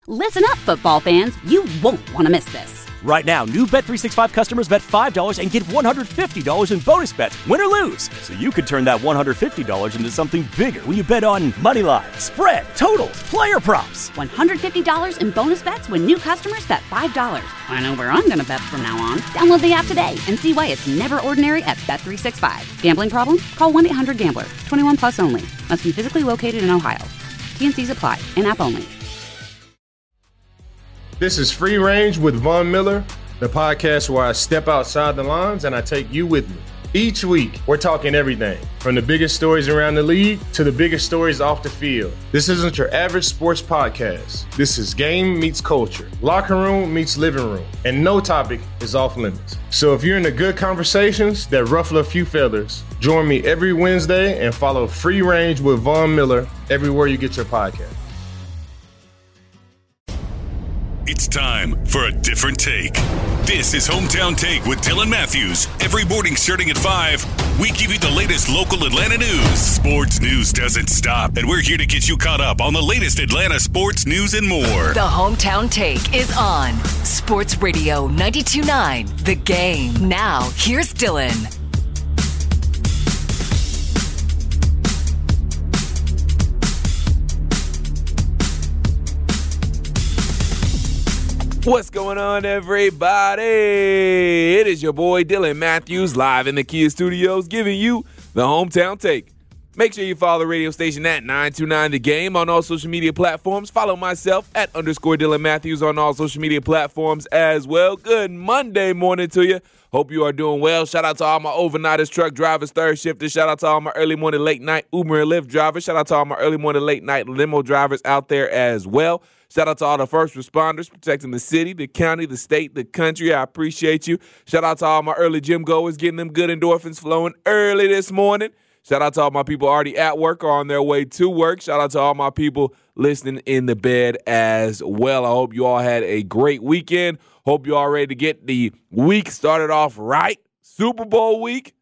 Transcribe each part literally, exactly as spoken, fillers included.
Listen up, football fans. You won't want to miss this. Right now, new Bet three sixty-five customers bet five dollars and get one hundred fifty dollars in bonus bets, win or lose. So you could turn that one hundred fifty dollars into something bigger when you bet on money line, spread, totals, player props. one hundred fifty dollars in bonus bets when new customers bet five dollars. I know where I'm going to bet from now on. Download the app today and see why it's never ordinary at Bet three sixty-five. Gambling problem? Call one eight hundred gambler. twenty-one plus only. Must be physically located in Ohio. T N Cs apply. In-app only. This is Free Range with Von Miller, the podcast where I step outside the lines and I take you with me. Each week, we're talking everything from the biggest stories around the league to the biggest stories off the field. This isn't your average sports podcast. This is game meets culture, locker room meets living room, and no topic is off limits. So if you're into good conversations that ruffle a few feathers, join me every Wednesday and follow Free Range with Von Miller everywhere you get your podcast. It's time for a different take. This is Hometown Take with Dylan Matthews. Every morning starting at five, we give you the latest local Atlanta news. Sports news doesn't stop, and we're here to get you caught up on the latest Atlanta sports news and more. The Hometown Take is on Sports Radio ninety-two point nine, The Game. Now, here's Dylan. What's going on, everybody? It is your boy Dylan Matthews live in the Kia Studios giving you the Hometown Take. Make sure you follow the radio station at nine two nine The Game on all social media platforms. Follow myself at underscore Dylan Matthews on all social media platforms as well. Good Monday morning to you. Hope you are doing well. Shout out to all my overnighters, truck drivers, third shifters. Shout out to all my early morning, late night Uber and Lyft drivers. Shout out to all my early morning, late night limo drivers out there as well. Shout out to all the first responders protecting the city, the county, the state, the country. I appreciate you. Shout out to all my early gym goers getting them good endorphins flowing early this morning. Shout out to all my people already at work or on their way to work. Shout out to all my people listening in the bed as well. I hope you all had a great weekend. Hope you all ready to get the week started off right. Super Bowl week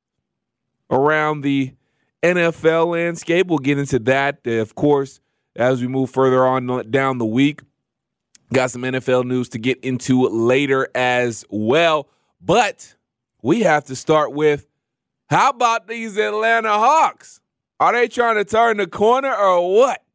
around the N F L landscape. We'll get into that, of course, as we move further on down the week. Got some N F L news to get into later as well. But we have to start with, how about these Atlanta Hawks? Are they trying to turn the corner or what?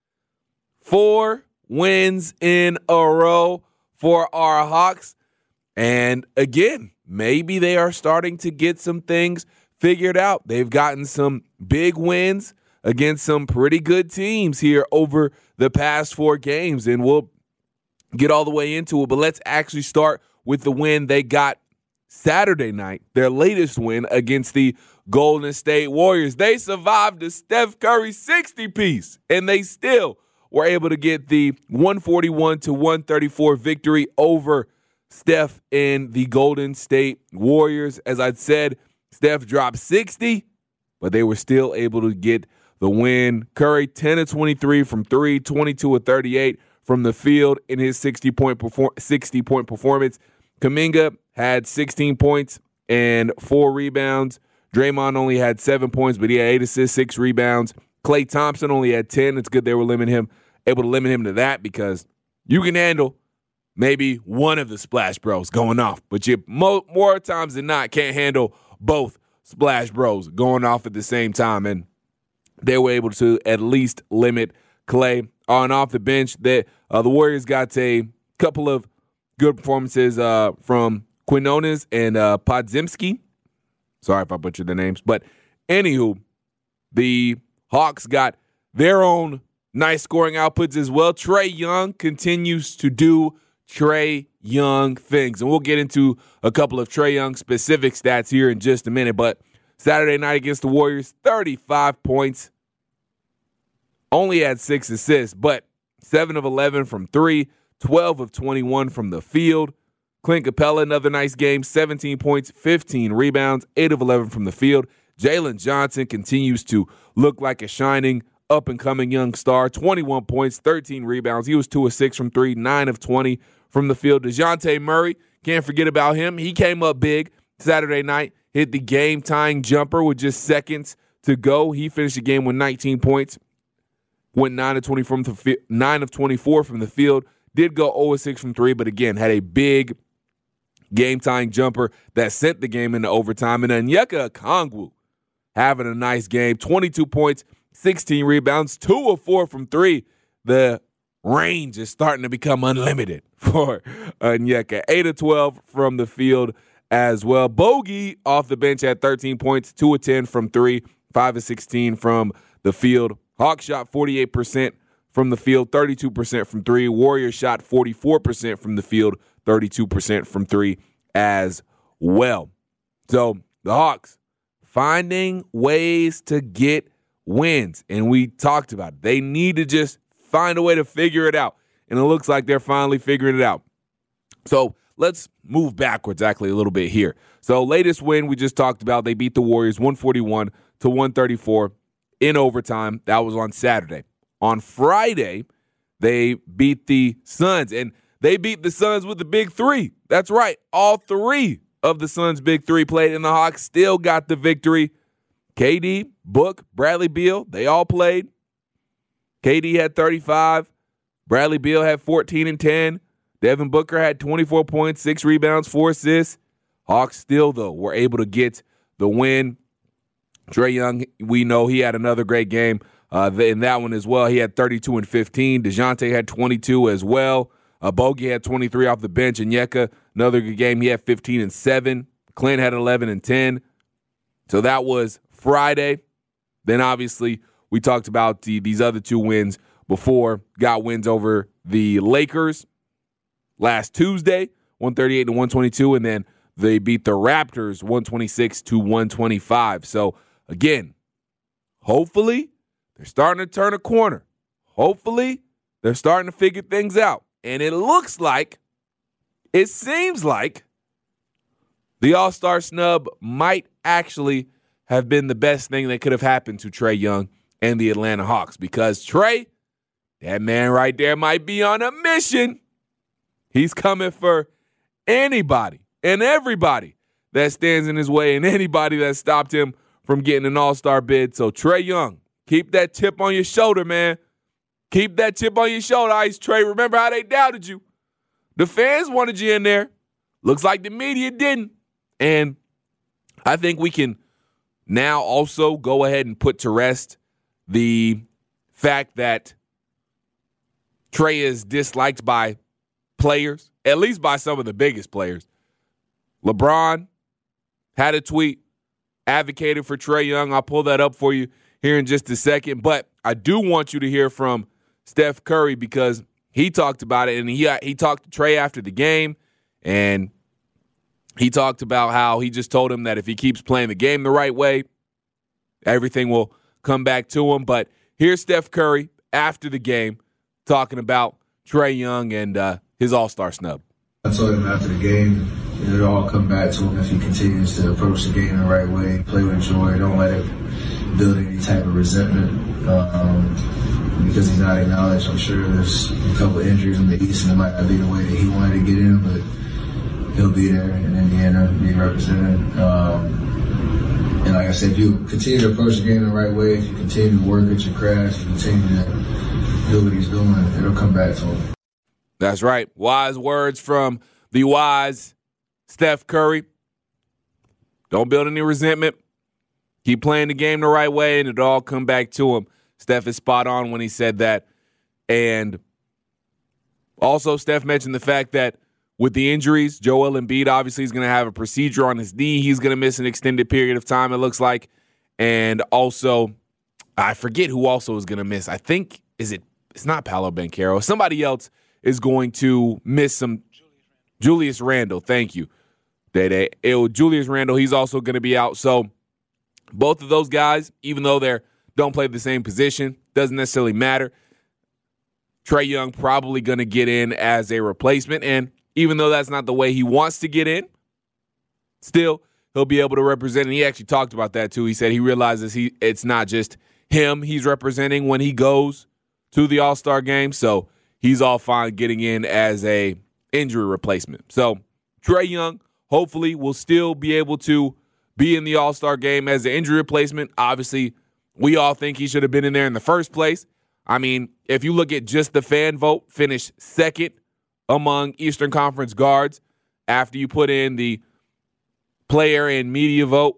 Four wins in a row for our Hawks. And again, maybe they are starting to get some things figured out. They've gotten some big wins against some pretty good teams here over the past four games, and we'll get all the way into it. But let's actually start with the win they got Saturday night, their latest win against the Golden State Warriors. They survived the Steph Curry sixty-piece, and they still were able to get the one forty-one to one thirty-four victory over Steph and the Golden State Warriors. As I said, Steph dropped sixty, but they were still able to get the win. Curry, ten of twenty-three from three, twenty-two of thirty-eight from the field in his sixty-point perform- sixty-point performance. Kuminga had sixteen points and four rebounds. Draymond only had seven points, but he had eight assists, six rebounds. Klay Thompson only had ten. It's good they were limiting him, able to limit him to that, because you can handle maybe one of the Splash Bros going off, but you mo- more times than not can't handle both Splash Bros going off at the same time. And they were able to at least limit Klay. On off the bench, that uh, the Warriors got a couple of good performances uh, from Quinones and uh, Podziemski. Sorry if I butchered the names. But anywho, the Hawks got their own nice scoring outputs as well. Trae Young continues to do Trae Young things. And we'll get into a couple of Trae Young specific stats here in just a minute. But Saturday night against the Warriors, thirty-five points. Only had six assists, but seven of eleven from three, twelve of twenty-one from the field. Clint Capella, another nice game, seventeen points, fifteen rebounds, eight of eleven from the field. Jalen Johnson continues to look like a shining, up-and-coming young star, twenty-one points, thirteen rebounds. He was two of six from three, nine of twenty from the field. DeJounte Murray, can't forget about him. He came up big Saturday night, hit the game-tying jumper with just seconds to go. He finished the game with nineteen points, went nine of twenty from the fi- nine of twenty-four from the field. Did go zero of six from three, but again, had a big game-tying jumper that sent the game into overtime. And then Onyeka Okongwu having a nice game, twenty-two points, sixteen rebounds, two of four from three. The range is starting to become unlimited for Onyeka. eight of twelve from the field as well. Bogey off the bench had thirteen points, two of ten from three, five of sixteen from the field. Hawks shot forty-eight percent from the field, thirty-two percent from three. Warriors shot forty-four percent from the field, thirty-two percent from three as well. So the Hawks finding ways to get wins, and we talked about it. They need to just find a way to figure it out, and it looks like they're finally figuring it out. So let's move backwards actually a little bit here. So latest win we just talked about, they beat the Warriors one forty-one to one thirty-four in overtime. That was on Saturday. On Friday, they beat the Suns, and they beat the Suns with the big three. That's right. All three of the Suns' big three played, and the Hawks still got the victory. K D, Book, Bradley Beal, they all played. K D had thirty-five. Bradley Beal had fourteen and ten. Devin Booker had twenty-four points, six rebounds, four assists. Hawks still, though, were able to get the win. Trae Young, we know he had another great game uh, in that one as well. He had thirty-two and fifteen. DeJounte had twenty-two as well. Uh, Bogey had twenty-three off the bench. And Onyeka, another good game. He had fifteen and seven. Clint had eleven and ten. So that was Friday. Then obviously we talked about the, these other two wins before. Got wins over the Lakers last Tuesday, one thirty-eight to one twenty-two, and then they beat the Raptors one twenty-six to one twenty-five. So again, hopefully they're starting to turn a corner. Hopefully they're starting to figure things out. And it looks like, it seems like the All-Star snub might actually have been the best thing that could have happened to Trae Young and the Atlanta Hawks, because Trae, that man right there, might be on a mission. He's coming for anybody and everybody that stands in his way and anybody that stopped him from getting an All-Star bid. So Trae Young, keep that chip on your shoulder, man. Keep that chip on your shoulder, Ice Trae. Remember how they doubted you. The fans wanted you in there. Looks like the media didn't. And I think we can now also go ahead and put to rest the fact that Trae is disliked by players, at least by some of the biggest players. LeBron had a tweet, advocated for Trae Young. I'll pull that up for you here in just a second. But I do want you to hear from Steph Curry, because he talked about it, and he he talked to Trae after the game, and he talked about how he just told him that if he keeps playing the game the right way, everything will come back to him. But here's Steph Curry after the game talking about Trae Young and uh, his All-Star snub. I told him after the game, it'll all come back to him if he continues to approach the game the right way, play with joy, don't let it build any type of resentment. Um, because he's not acknowledged. I'm sure there's a couple of injuries in the East, and it might not be the way that he wanted to get in, but he'll be there in Indiana, being represented. Um, and like I said, if you continue to approach the game the right way, if you continue to work at your craft, if you continue to do what he's doing, it'll come back to him. That's right. Wise words from the wise Steph Curry. Don't build any resentment. Keep playing the game the right way, and it'll all come back to him. Steph is spot on when he said that. And also, Steph mentioned the fact that with the injuries, Joel Embiid obviously is going to have a procedure on his knee. He's going to miss an extended period of time, it looks like. And also, I forget who also is going to miss. I think, is it, it's not Paolo Banchero. Somebody else is going to miss some. Julius Randle, thank you. Day-Day. Julius Randle, he's also going to be out. So both of those guys, even though they're don't play the same position, doesn't necessarily matter. Trae Young probably going to get in as a replacement, and even though that's not the way he wants to get in, still, he'll be able to represent, and he actually talked about that too. He said he realizes he it's not just him he's representing when he goes to the All-Star game, so he's all fine getting in as a injury replacement. So Trae Young hopefully will still be able to be in the All-Star game as an injury replacement. Obviously, we all think he should have been in there in the first place. I mean, if you look at just the fan vote, finished second among Eastern Conference guards after you put in the player and media vote.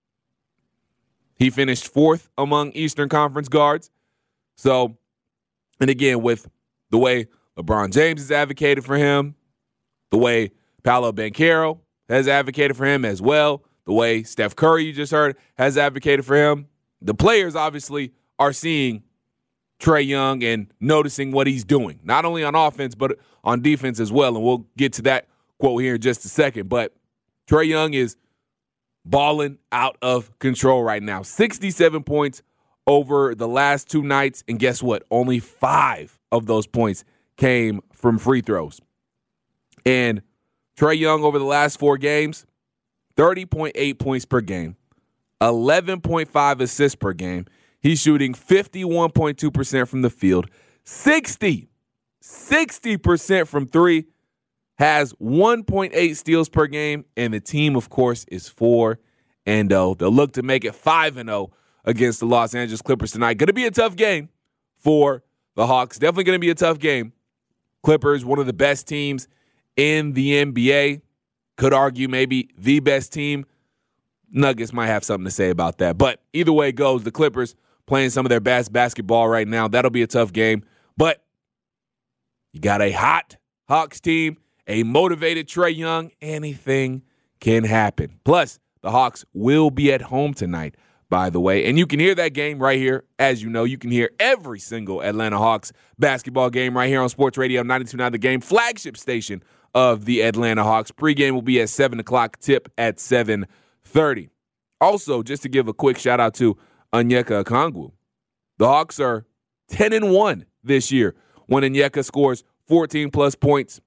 He finished fourth among Eastern Conference guards. So, and again, with the way LeBron James has advocated for him, the way Paolo Banchero has advocated for him as well, the way Steph Curry, you just heard, has advocated for him, the players obviously are seeing Trae Young and noticing what he's doing, not only on offense, but on defense as well. And we'll get to that quote here in just a second. But Trae Young is balling out of control right now. sixty-seven points over the last two nights. And guess what? Only five of those points came from free throws. And Trae Young over the last four games, thirty point eight points per game, eleven point five assists per game. He's shooting fifty-one point two percent from the field, sixty, sixty percent from three, has one point eight steals per game, and the team, of course, is four and oh. They'll look to make it five and oh against the Los Angeles Clippers tonight. Going to be a tough game for the Hawks. Definitely going to be a tough game. Clippers, one of the best teams in the N B A. Could argue maybe the best team. Nuggets might have something to say about that. But either way it goes, the Clippers playing some of their best basketball right now. That'll be a tough game. But you got a hot Hawks team, a motivated Trae Young. Anything can happen. Plus, the Hawks will be at home tonight, by the way. And you can hear that game right here. As you know, you can hear every single Atlanta Hawks basketball game right here on Sports Radio ninety-two point nine The Game, flagship station of the Atlanta Hawks. Pre-game will be at seven o'clock, tip at seven thirty. Also, just to give a quick shout-out to Onyeka Okongwu. The Hawks are ten and one this year when Onyeka scores fourteen-plus points.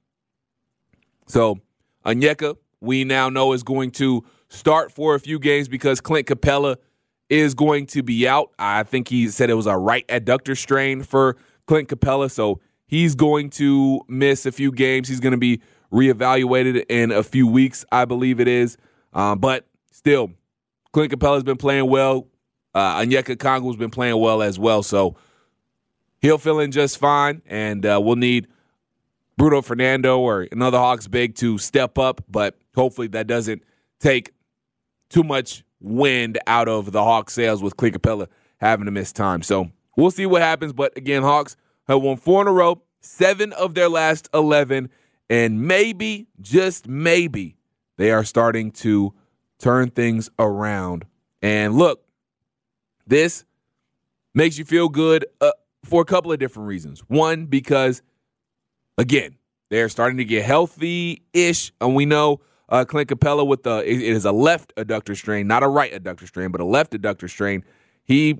So, Onyeka, we now know, is going to start for a few games because Clint Capella is going to be out. I think he said it was a right adductor strain for Clint Capella, so he's going to miss a few games. He's going to be reevaluated in a few weeks, I believe it is. Um, but still, Clint Capella's been playing well. Uh, Onyeka Okongwu's been playing well as well. So he'll fill in just fine, and uh, we'll need Bruno Fernando or another Hawks big to step up, but hopefully that doesn't take too much wind out of the Hawks' sails with Clint Capella having to miss time. So we'll see what happens. But again, Hawks have won four in a row, seven of their last eleven, and maybe, just maybe, they are starting to turn things around. And look, this makes you feel good uh, for a couple of different reasons. One, because, again, they're starting to get healthy-ish, and we know uh, Clint Capella with the it is a left adductor strain, not a right adductor strain, but a left adductor strain. He,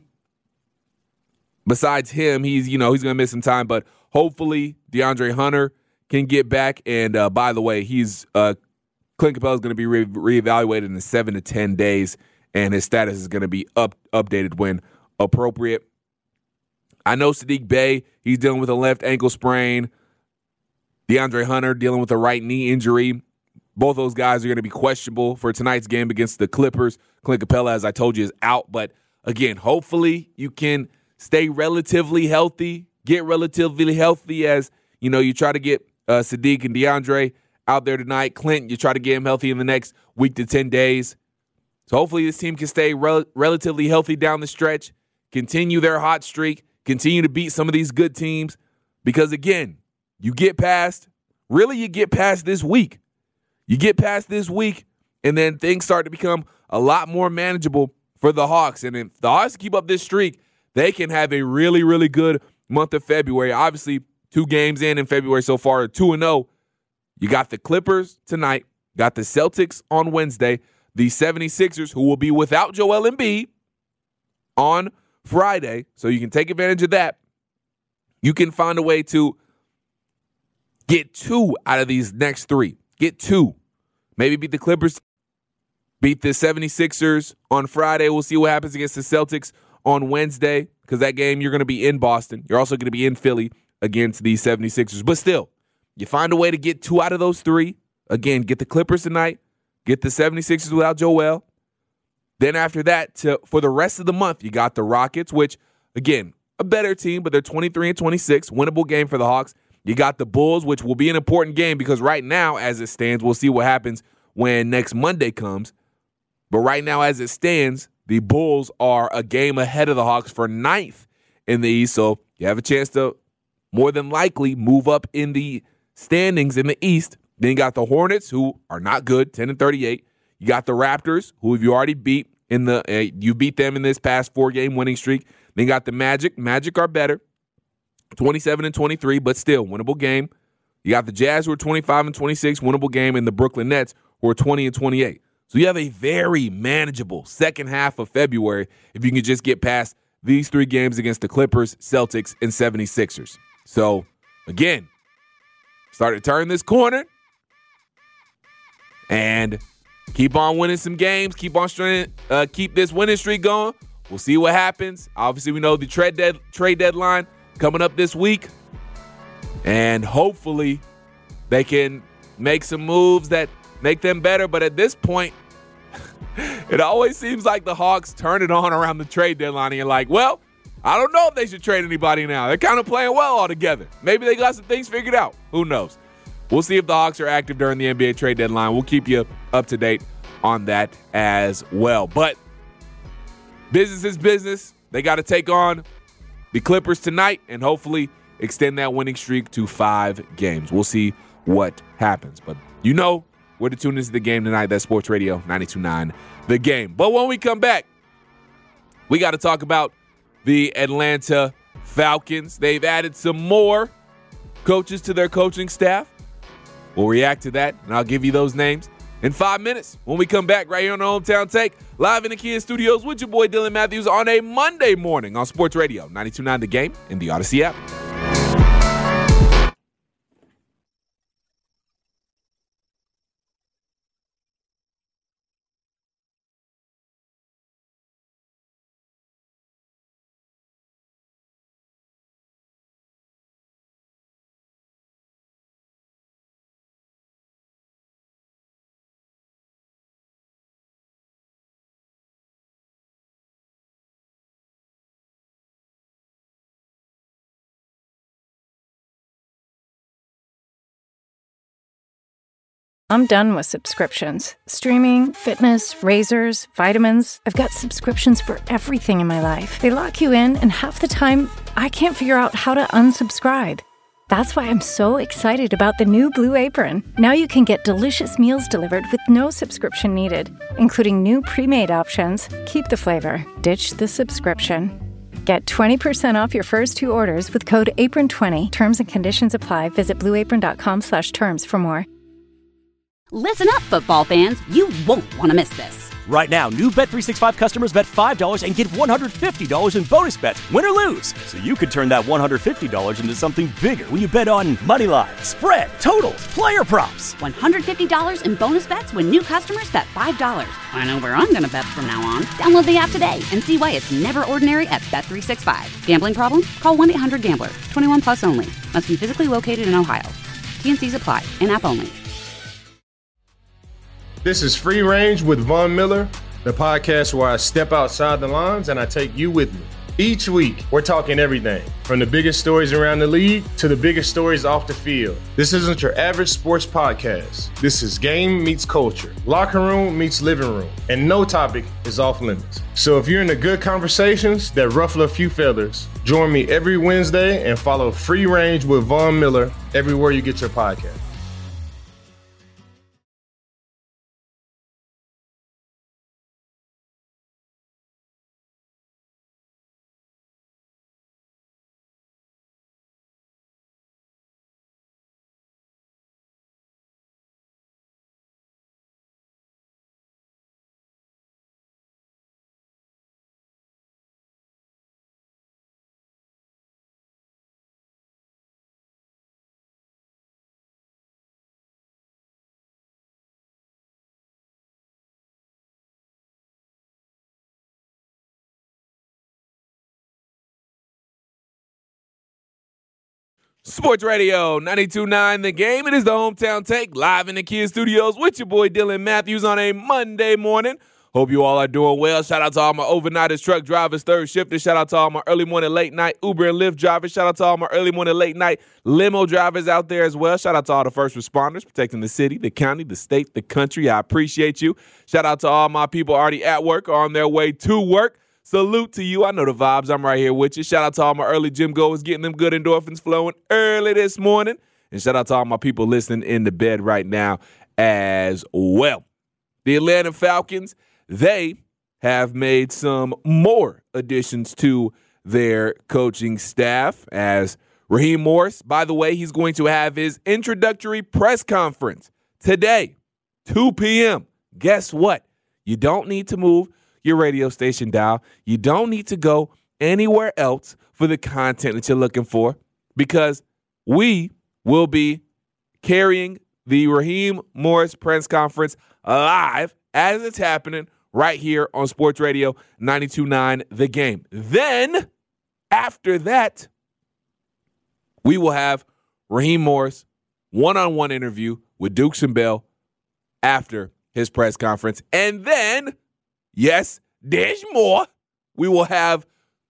besides him, he's you know he's going to miss some time, but hopefully DeAndre Hunter can get back. And uh, by the way, he's uh, Clint Capella is going to be re- reevaluated in seven to ten days, and his status is going to be up updated when appropriate. I know Saddiq Bey, he's dealing with a left ankle sprain. DeAndre Hunter dealing with a right knee injury. Both those guys are going to be questionable for tonight's game against the Clippers. Clint Capella, as I told you, is out. But again, hopefully you can stay relatively healthy, get relatively healthy as, you know, you try to get uh, Saddiq and DeAndre out there tonight. Clint, you try to get him healthy in the next week to ten days. So hopefully this team can stay rel- relatively healthy down the stretch, continue their hot streak, continue to beat some of these good teams. Because, again, you get past, really you get past this week. You get past this week, and then things start to become a lot more manageable for the Hawks. And if the Hawks keep up this streak, they can have a really, really good month of February. Obviously, two games in in February so far, two and oh. You got the Clippers tonight, got the Celtics on Wednesday, the seventy-sixers, who will be without Joel Embiid on Friday, so you can take advantage of that. You can find a way to get two out of these next three. Get two. Maybe beat the Clippers, beat the seventy-sixers on Friday. We'll see what happens against the Celtics on Wednesday, because that game you're going to be in Boston. You're also going to be in Philly against the seventy-sixers. But still, you find a way to get two out of those three. Again, get the Clippers tonight, get the seventy-sixers without Joel. Then after that, to, for the rest of the month, you got the Rockets, which, again, a better team, but they're twenty-three and twenty-six. Winnable game for the Hawks. You got the Bulls, which will be an important game because right now, as it stands, we'll see what happens when next Monday comes. But right now, as it stands, the Bulls are a game ahead of the Hawks for ninth in the East. So you have a chance to more than likely move up in the standings in the East. Then you got the Hornets, who are not good, ten and thirty-eight. You got the Raptors, who have you already beat in the uh, you beat them in this past four-game winning streak. Then you got the Magic. Magic are better, twenty-seven and twenty-three, but still winnable game. You got the Jazz, who are twenty-five and twenty-six, winnable game, and the Brooklyn Nets, who are twenty and twenty-eight. So you have a very manageable second half of February if you can just get past these three games against the Clippers, Celtics, and seventy-sixers. So, again, start to turn this corner and keep on winning some games. Keep on straining, uh, keep this winning streak going. We'll see what happens. Obviously, we know the trade dead, trade deadline coming up this week, and hopefully they can make some moves that make them better. But at this point, it always seems like the Hawks turn it on around the trade deadline, and you're like, well, I don't know if they should trade anybody now. They're kind of playing well all together. Maybe they got some things figured out. Who knows? We'll see if the Hawks are active during the N B A trade deadline. We'll keep you up to date on that as well. But business is business. They got to take on the Clippers tonight and hopefully extend that winning streak to five games. We'll see what happens. But you know where to tune into the game tonight. That's Sports Radio ninety-two point nine The Game. But when we come back, we got to talk about the Atlanta Falcons. They've added some more coaches to their coaching staff. We'll react to that, and I'll give you those names in five minutes when we come back right here on the Hometown Take, live in the Kia Studios with your boy Dylan Matthews on a Monday morning on Sports Radio ninety-two point nine The Game in the Odyssey app. I'm done with subscriptions. Streaming, fitness, razors, vitamins. I've got subscriptions for everything in my life. They lock you in, and half the time, I can't figure out how to unsubscribe. That's why I'm so excited about the new Blue Apron. Now you can get delicious meals delivered with no subscription needed, including new pre-made options. Keep the flavor. Ditch the subscription. Get twenty percent off your first two orders with code apron twenty. Terms and conditions apply. Visit blueapron.com slash terms for more. Listen up, football fans. You won't want to miss this. Right now, new Bet three sixty-five customers bet five dollars and get one hundred fifty dollars in bonus bets, win or lose. So you could turn that one hundred fifty dollars into something bigger when you bet on money line, spread, totals, player props. one hundred fifty dollars in bonus bets when new customers bet five dollars. I know where I'm going to bet from now on. Download the app today and see why it's never ordinary at Bet three sixty-five. Gambling problem? Call one eight hundred gambler. twenty-one plus only. Must be physically located in Ohio. T and C's apply. In-app only. This is Free Range with Von Miller, the podcast where I step outside the lines and I take you with me. Each week, we're talking everything from the biggest stories around the league to the biggest stories off the field. This isn't your average sports podcast. This is game meets culture, locker room meets living room, and no topic is off limits. So if you're into good conversations that ruffle a few feathers, join me every Wednesday and follow Free Range with Von Miller everywhere you get your podcast. Sports Radio ninety-two point nine The Game. It is the Hometown Take, live in the Kia Studios with your boy Dylan Matthews on a Monday morning. Hope you all are doing well. Shout out to all my overnighters, truck drivers, third shifters. Shout out to all my early morning, late night Uber and Lyft drivers. Shout out to all my early morning, late night limo drivers out there as well. Shout out to all the first responders protecting the city, the county, the state, the country. I appreciate you. Shout out to all my people already at work or on their way to work. Salute to you. I know the vibes. I'm right here with you. Shout out to all my early gym goers getting them good endorphins flowing early this morning. And shout out to all my people listening in the bed right now as well. The Atlanta Falcons, they have made some more additions to their coaching staff as Raheem Morris, by the way, he's going to have his introductory press conference today, two p.m. Guess what? You don't need to move your radio station dial. You don't need to go anywhere else for the content that you're looking for because we will be carrying the Raheem Morris press conference live as it's happening right here on Sports Radio ninety-two point nine The Game. Then, after that, we will have Raheem Morris one-on-one interview with Dukes and Bell after his press conference. And then, yes, there's more. We will have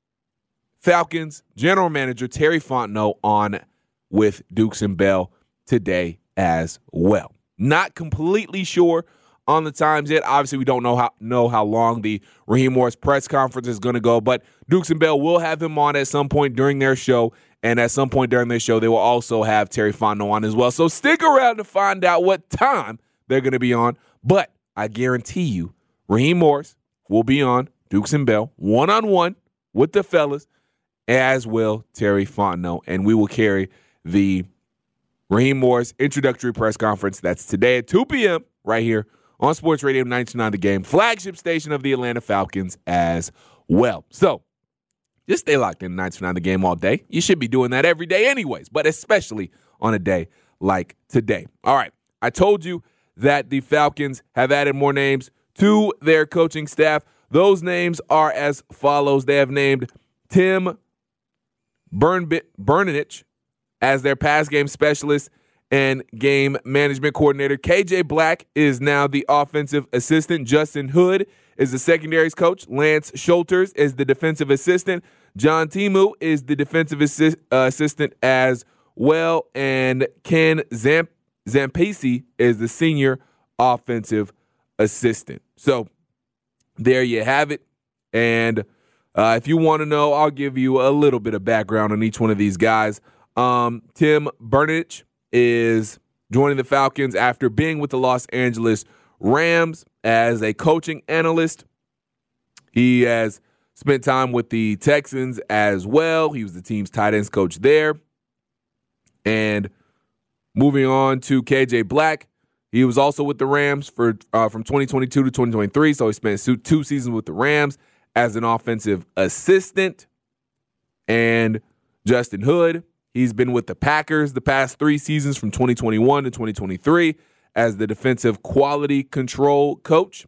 Falcons general manager Terry Fontenot on with Dukes and Bell today as well. Not completely sure on the times yet. Obviously, we don't know how know how long the Raheem Morris press conference is going to go, but Dukes and Bell will have him on at some point during their show, and at some point during their show, they will also have Terry Fontenot on as well. So stick around to find out what time they're going to be on, but I guarantee you, Raheem Morris will be on Dukes and Bell one-on-one with the fellas, as will Terry Fontenot, and we will carry the Raheem Morris introductory press conference. That's today at two p.m. right here on Sports Radio ninety-two point nine The Game, flagship station of the Atlanta Falcons as well. So just stay locked in ninety-two point nine The Game all day. You should be doing that every day anyways, but especially on a day like today. All right, I told you that the Falcons have added more names to their coaching staff. Those names are as follows. They have named Tim Bernanich as their pass game specialist and game management coordinator. K J Black is now the offensive assistant. Justin Hood is the secondaries coach. Lance Schulters is the defensive assistant. John Timu is the defensive assi- uh, assistant as well. And Ken Zamp- Zampese is the senior offensive assistant. So there you have it. And uh, if you want to know, I'll give you a little bit of background on each one of these guys. Um, Tim Bernanich is joining the Falcons after being with the Los Angeles Rams as a coaching analyst. He has spent time with the Texans as well. He was the team's tight ends coach there. And moving on to K J Black, he was also with the Rams for uh, from twenty twenty-two to twenty twenty-three, so he spent two seasons with the Rams as an offensive assistant. And Justin Hood, he's been with the Packers the past three seasons from twenty twenty-one to twenty twenty-three as the defensive quality control coach.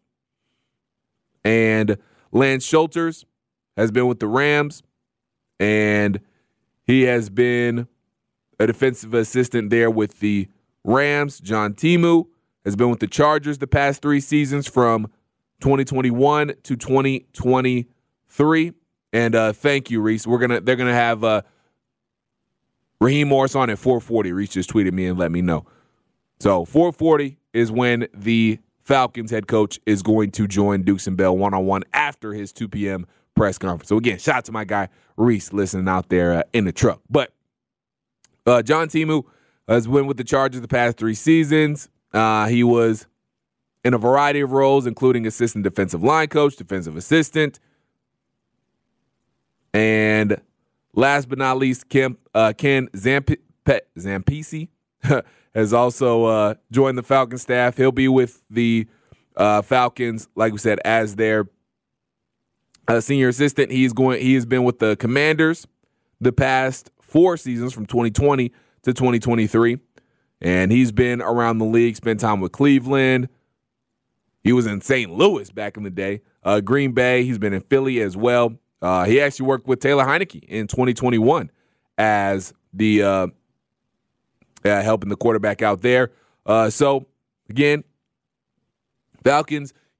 And Lance Schulters has been with the Rams, and he has been a defensive assistant there with the Rams. John Timu has been with the Chargers the past three seasons from twenty twenty-one to twenty twenty-three. And uh, thank you, Reese. We're gonna they're gonna have uh, Raheem Morris on at four forty. Reese just tweeted me and let me know. So four forty is when the Falcons head coach is going to join Dukes and Bell one-on-one after his two p.m. press conference. So again, shout out to my guy Reese listening out there uh, in the truck. But uh, John Timu has been with the Chargers the past three seasons. Uh, he was in a variety of roles, including assistant defensive line coach, defensive assistant, and last but not least, Kim, uh, Ken Zamp- Zampese has also uh, joined the Falcons staff. He'll be with the uh, Falcons, like we said, as their uh, senior assistant. He's going. He has been with the Commanders the past four seasons, from twenty twenty to twenty twenty-three, and he's been around the league. Spent time with Cleveland. He was in Saint Louis back in the day. Uh, Green Bay. He's been in Philly as well. Uh, he actually worked with Taylor Heineke in twenty twenty-one as the uh, uh, helping the quarterback out there. Uh, so, again, Falcons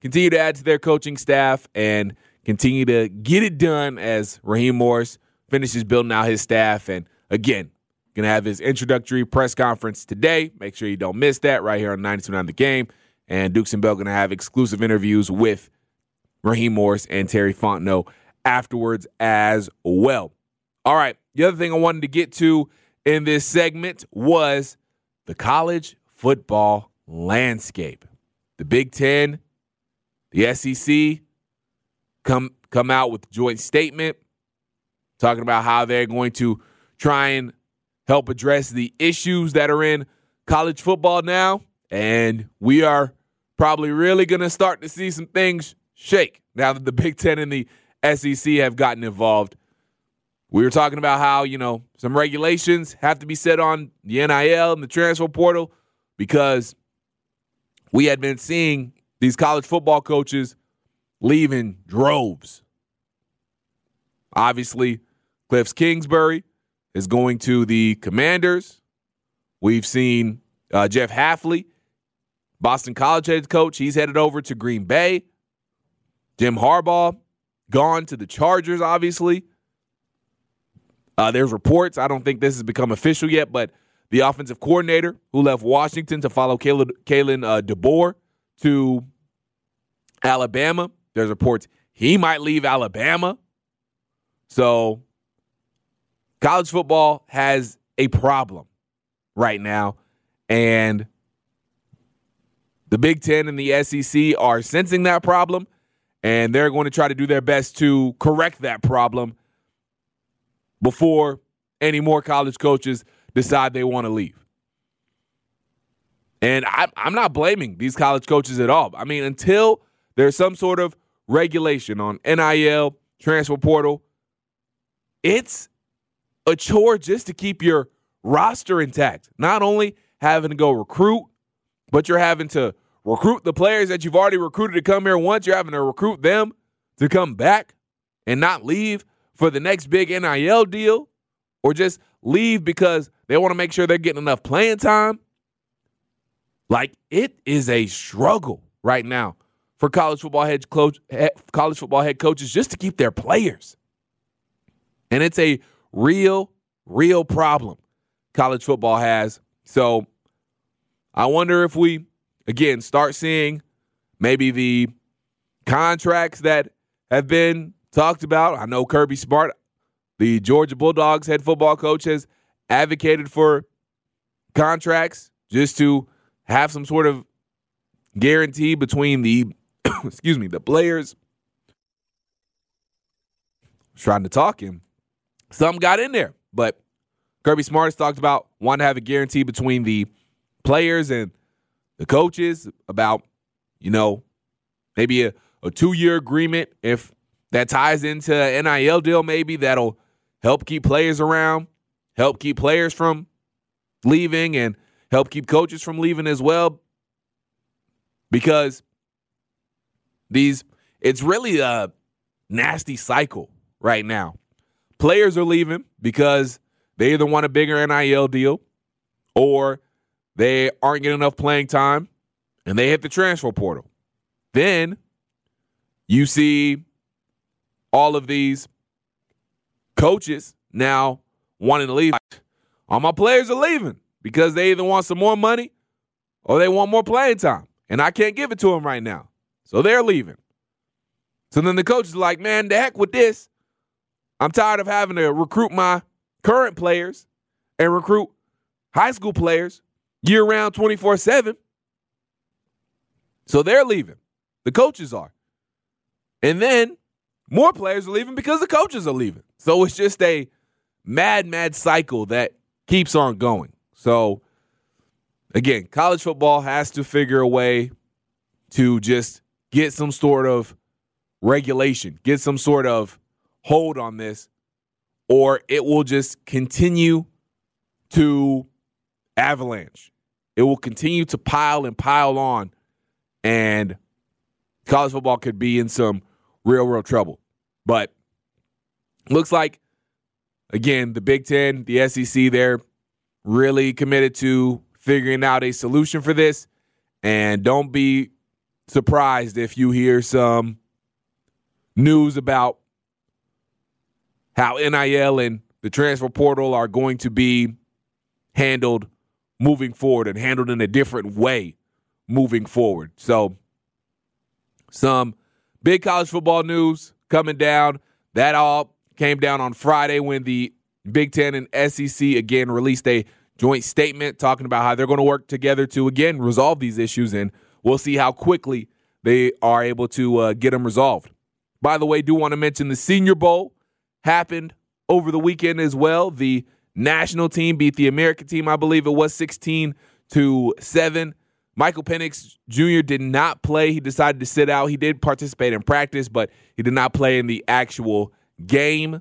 continue to add to their coaching staff and continue to get it done as Raheem Morris finishes building out his staff. And again, going to have his introductory press conference today. Make sure you don't miss that right here on ninety-two point nine The Game. And Dukes and Bell going to have exclusive interviews with Raheem Morris and Terry Fontenot afterwards as well. All right, the other thing I wanted to get to in this segment was the college football landscape. The Big Ten, the S E C come come out with a joint statement talking about how they're going to try and help address the issues that are in college football now. And we are probably really going to start to see some things shake now that the Big Ten and the S E C have gotten involved. We were talking about how, you know, some regulations have to be set on the N I L and the transfer portal because we had been seeing these college football coaches leave in droves. Obviously, Cliff Kingsbury is going to the Commanders. We've seen uh, Jeff Hafley, Boston College head coach. He's headed over to Green Bay. Jim Harbaugh gone to the Chargers, obviously. Uh, there's reports. I don't think this has become official yet, but the offensive coordinator who left Washington to follow Kalen, Kalen uh, DeBoer to Alabama. There's reports he might leave Alabama. So college football has a problem right now, and the Big Ten and the S E C are sensing that problem, and they're going to try to do their best to correct that problem before any more college coaches decide they want to leave. And I, I'm not blaming these college coaches at all. I mean, until there's some sort of regulation on N I L, transfer portal, it's a chore just to keep your roster intact. Not only having to go recruit, but you're having to recruit the players that you've already recruited to come here once. You're having to recruit them to come back and not leave for the next big N I L deal, or just leave because they want to make sure they're getting enough playing time. Like, it is a struggle right now for college football head coach, college football head coaches just to keep their players. And it's a real, real problem college football has. So I wonder if we, again, start seeing maybe the contracts that have been talked about. I know Kirby Smart, the Georgia Bulldogs head football coach, has advocated for contracts just to have some sort of guarantee between the, excuse me, the players. I was trying to talk him. Some got in there, but Kirby Smart has talked about wanting to have a guarantee between the players and the coaches about, you know, maybe a, a two-year agreement. If that ties into an N I L deal, maybe that'll help keep players around, help keep players from leaving, and help keep coaches from leaving as well. Because these, it's really a nasty cycle right now. Players are leaving because they either want a bigger N I L deal or they aren't getting enough playing time and they hit the transfer portal. Then you see all of these coaches now wanting to leave. All my players are leaving because they either want some more money or they want more playing time. And I can't give it to them right now. So they're leaving. So then the coach is like, man, the heck with this. I'm tired of having to recruit my current players and recruit high school players year-round twenty-four seven. So they're leaving. The coaches are. And then more players are leaving because the coaches are leaving. So it's just a mad, mad cycle that keeps on going. So, again, college football has to figure a way to just get some sort of regulation, get some sort of hold on this, or it will just continue to avalanche. It will continue to pile and pile on, and college football could be in some real, real trouble. But looks like, again, the Big Ten, the S E C, they're really committed to figuring out a solution for this. And don't be surprised if you hear some news about how N I L and the transfer portal are going to be handled moving forward and handled in a different way moving forward. So some big college football news coming down. That all came down on Friday when the Big Ten and S E C again released a joint statement talking about how they're going to work together to, again, resolve these issues, and we'll see how quickly they are able to uh, get them resolved. By the way, do want to mention the Senior Bowl happened over the weekend as well. The national team beat the American team, I believe it was sixteen to seven. Michael Penix Junior did not play. He decided to sit out. He did participate in practice, but he did not play in the actual game.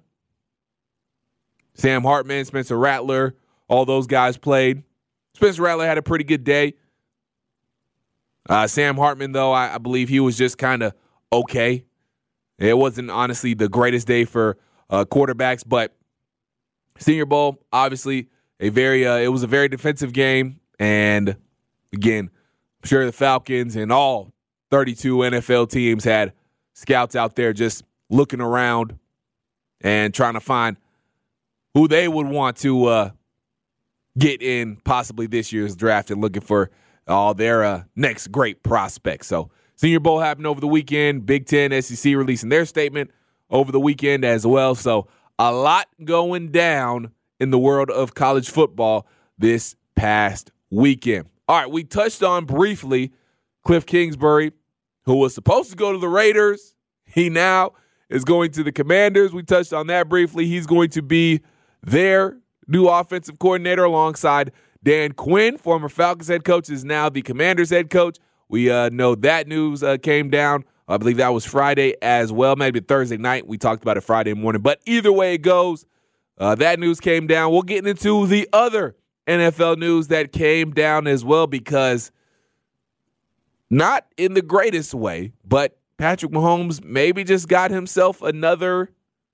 Sam Hartman, Spencer Rattler, all those guys played. Spencer Rattler had a pretty good day. Uh, Sam Hartman, though, I, I believe he was just kind of okay. It wasn't, honestly, the greatest day for uh, quarterbacks, but Senior Bowl, obviously, a very uh, it was a very defensive game. And, again, I'm sure the Falcons and all thirty-two N F L teams had scouts out there just looking around and trying to find who they would want to uh, get in possibly this year's draft and looking for all their uh, next great prospects. So Senior Bowl happened over the weekend. Big Ten, S E C releasing their statement over the weekend as well. So a lot going down in the world of college football this past weekend. All right, we touched on briefly Cliff Kingsbury, who was supposed to go to the Raiders. He now is going to the Commanders. We touched on that briefly. He's going to be their new offensive coordinator alongside Dan Quinn, former Falcons head coach, is now the Commanders head coach. We uh, know that news uh, came down. I believe that was Friday as well, maybe Thursday night. We talked about it Friday morning. But either way it goes, uh, that news came down. We'll get into the other N F L news that came down as well, because not in the greatest way, but Patrick Mahomes maybe just got himself another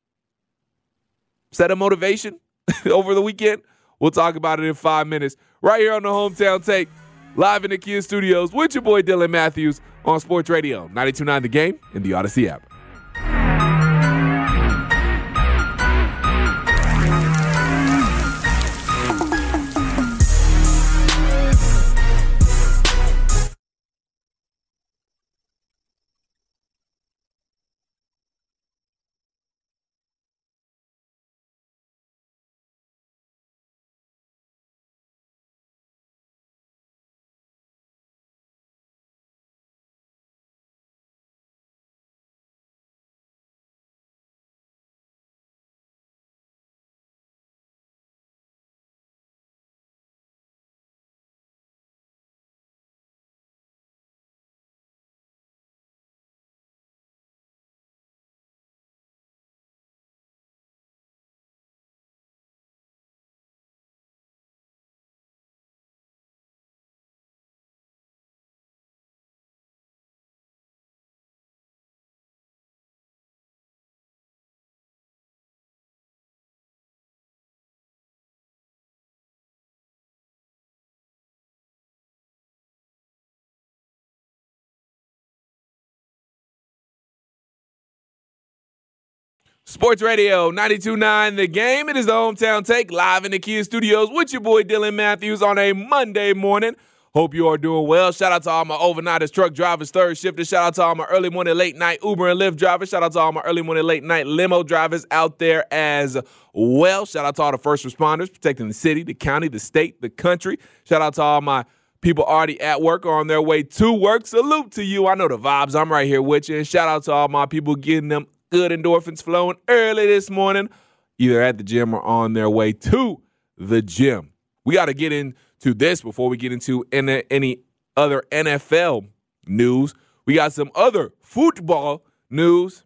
set of motivation over the weekend. We'll talk about it in five minutes right here on the Hometown Take, live in the Kia Studios with your boy Dylan Matthews on Sports Radio ninety-two point nine The Game and the Odyssey app. Sports Radio ninety-two point nine The Game. It is the Hometown Take, live in the Kia Studios with your boy Dylan Matthews on a Monday morning. Hope you are doing well. Shout out to all my overnighters, truck drivers, third shifters. Shout out to all my early morning, late night Uber and Lyft drivers. Shout out to all my early morning, late night limo drivers out there as well. Shout out to all the first responders protecting the city, the county, the state, the country. Shout out to all my people already at work or on their way to work. Salute to you. I know the vibes. I'm right here with you. And shout out to all my people getting them good endorphins flowing early this morning, either at the gym or on their way to the gym. We got to get into this before we get into any other N F L news. We got some other football news.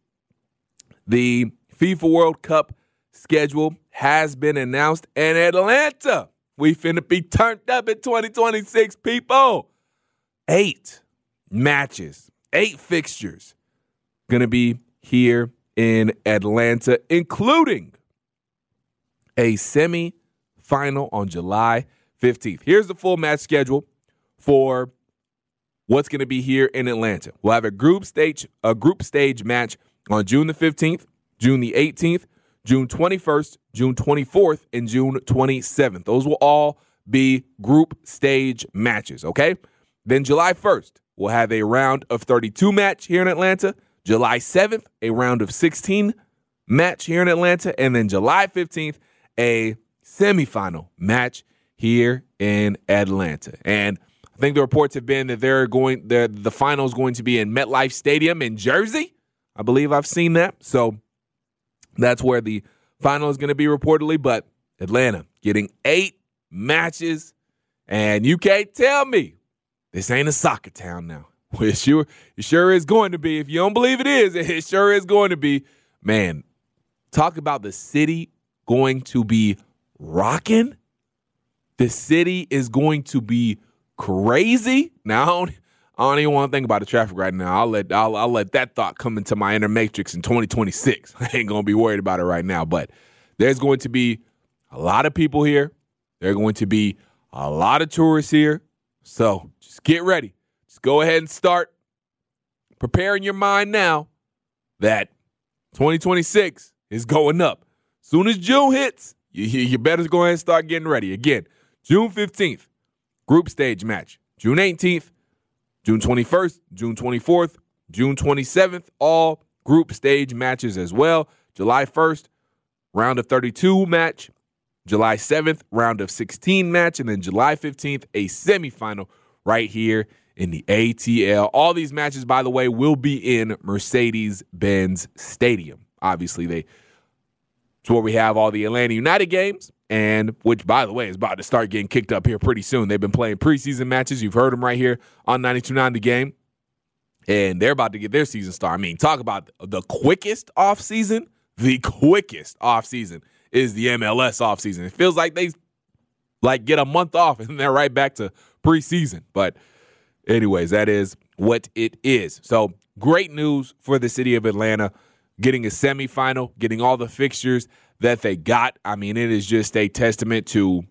The FIFA World Cup schedule has been announced, and Atlanta, we finna be turned up in twenty twenty-six, people. Eight matches, eight fixtures gonna be here in Atlanta, including a semi-final on July fifteenth. Here's the full match schedule for what's going to be here in Atlanta. We'll have a group stage a group stage match on June the fifteenth, June the eighteenth, June twenty-first, June twenty-fourth, and June twenty-seventh. Those will all be group stage matches, okay? Then July first, we'll have a round of thirty-two match here in Atlanta. July seventh, a round of sixteen match here in Atlanta. And then July fifteenth, a semifinal match here in Atlanta. And I think the reports have been that they're going, they're, the final is going to be in MetLife Stadium in Jersey. I believe I've seen that. So that's where the final is going to be reportedly. But Atlanta getting eight matches. And you can't tell me this ain't a soccer town now. Well, it sure, it sure is going to be. If you don't believe it is, it sure is going to be. Man, talk about the city going to be rocking. The city is going to be crazy. Now, I don't, I don't even want to think about the traffic right now. I'll let I'll, I'll let that thought come into my inner matrix in twenty twenty-six. I ain't going to be worried about it right now. But there's going to be a lot of people here. There are going to be a lot of tourists here. So just get ready. Just go ahead and start preparing your mind now that twenty twenty-six is going up. Soon as June hits, you, you better go ahead and start getting ready. Again, June fifteenth, group stage match. June eighteenth, June twenty-first, June twenty-fourth, June twenty-seventh, all group stage matches as well. July first, round of thirty-two match. July seventh, round of sixteen match. And then July fifteenth, a semifinal right here in the A T L. All these matches, by the way, will be in Mercedes-Benz Stadium. Obviously, they it's where we have all the Atlanta United games, and which, by the way, is about to start getting kicked up here pretty soon. They've been playing preseason matches. You've heard them right here on ninety-two point nine The Game, and they're about to get their season started. I mean, talk about the quickest offseason. The quickest offseason is the M L S offseason. It feels like they like get a month off, and they're right back to preseason. But anyways, that is what it is. So great news for the city of Atlanta, getting a semifinal, getting all the fixtures that they got. I mean, it is just a testament to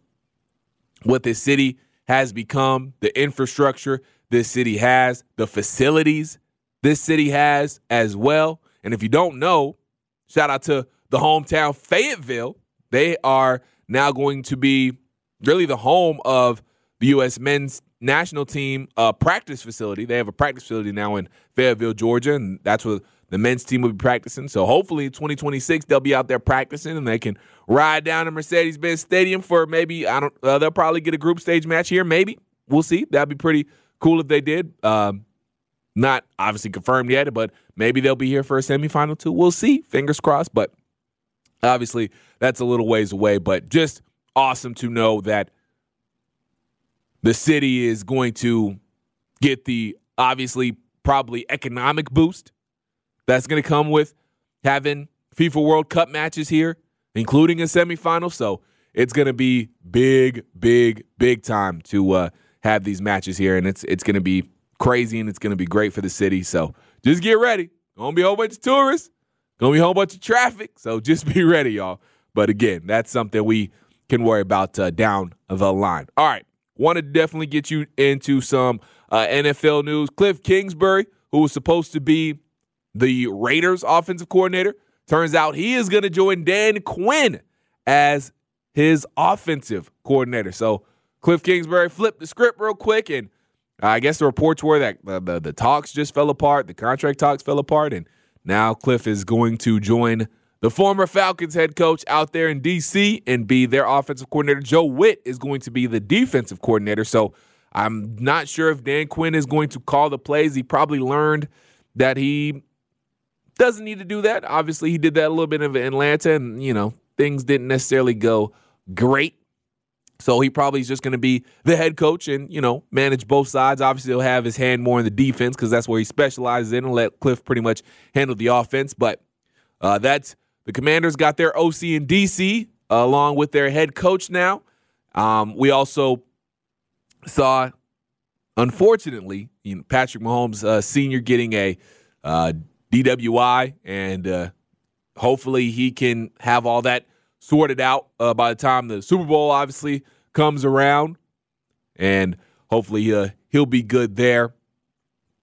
what this city has become, the infrastructure this city has, the facilities this city has as well. And if you don't know, shout out to the hometown Fayetteville. They are now going to be really the home of the U S men's national team uh, practice facility. They have a practice facility now in Fayetteville, Georgia, and that's where the men's team will be practicing. So hopefully in twenty twenty-six, they'll be out there practicing, and they can ride down to Mercedes-Benz Stadium for maybe, I don't, uh, they'll probably get a group stage match here, maybe. We'll see. That'd be pretty cool if they did. Um, not obviously confirmed yet, but maybe they'll be here for a semifinal too. We'll see. Fingers crossed, but obviously that's a little ways away. But just awesome to know that the city is going to get the, obviously, probably economic boost that's going to come with having FIFA World Cup matches here, including a semifinal. So it's going to be big, big, big time to uh, have these matches here, and it's it's going to be crazy, and it's going to be great for the city. So just get ready. Going to be a whole bunch of tourists. Going to be a whole bunch of traffic. So just be ready, y'all. But again, that's something we can worry about uh, down the line. All right. Want to definitely get you into some uh, N F L news. Cliff Kingsbury, who was supposed to be the Raiders offensive coordinator, turns out he is going to join Dan Quinn as his offensive coordinator. So Cliff Kingsbury flipped the script real quick, and I guess the reports were that the, the, the talks just fell apart, the contract talks fell apart, and now Cliff is going to join the former Falcons head coach out there in D C and be their offensive coordinator. Joe Witt is going to be the defensive coordinator. So I'm not sure if Dan Quinn is going to call the plays. He probably learned that he doesn't need to do that. Obviously, he did that a little bit in Atlanta, and, you know, things didn't necessarily go great. So he probably is just going to be the head coach and, you know, manage both sides. Obviously, he'll have his hand more in the defense because that's where he specializes in, and let Cliff pretty much handle the offense. But uh, that's the Commanders got their O C in D C uh, along with their head coach now. Um, we also saw, unfortunately, you know, Patrick Mahomes uh, Senior getting a uh, D W I, and uh, hopefully he can have all that sorted out uh, by the time the Super Bowl obviously comes around, and hopefully uh, he'll be good there.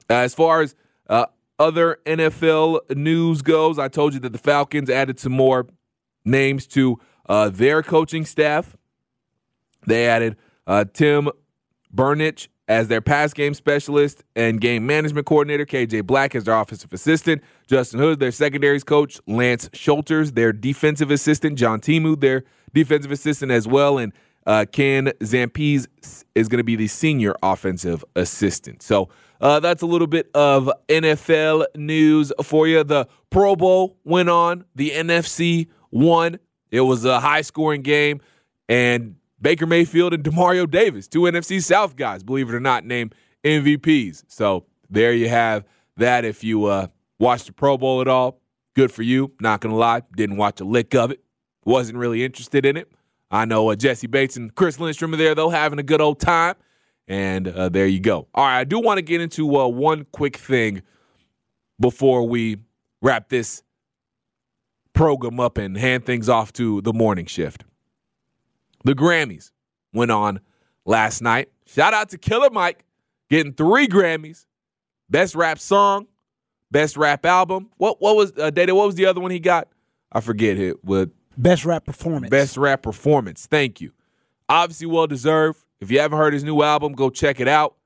As far as uh, other N F L news goes, I told you that the Falcons added some more names to uh, their coaching staff. They added uh, Tim Burnich as their pass game specialist and game management coordinator, K J Black as their offensive assistant, Justin Hood, their secondaries coach, Lance Schulters, their defensive assistant, John Timu, their defensive assistant as well, and uh, Ken Zampese is going to be the senior offensive assistant. So uh, that's a little bit of N F L news for you. The Pro Bowl went on. The N F C won. It was a high-scoring game, and Baker Mayfield and DeMario Davis, two N F C South guys, believe it or not, named M V Ps. So there you have that. If you uh, watched the Pro Bowl at all, good for you. Not going to lie, didn't watch a lick of it. Wasn't really interested in it. I know uh, Jesse Bates and Chris Lindstrom are there, though, having a good old time. And uh, there you go. All right, I do want to get into uh, one quick thing before we wrap this program up and hand things off to the morning shift. The Grammys went on last night. Shout out to Killer Mike getting three Grammys. Best rap song, best rap album. What what was uh, Data? What was the other one he got? I forget it. With best rap performance. Best rap performance. Thank you. Obviously well deserved. If you haven't heard his new album, go check it out.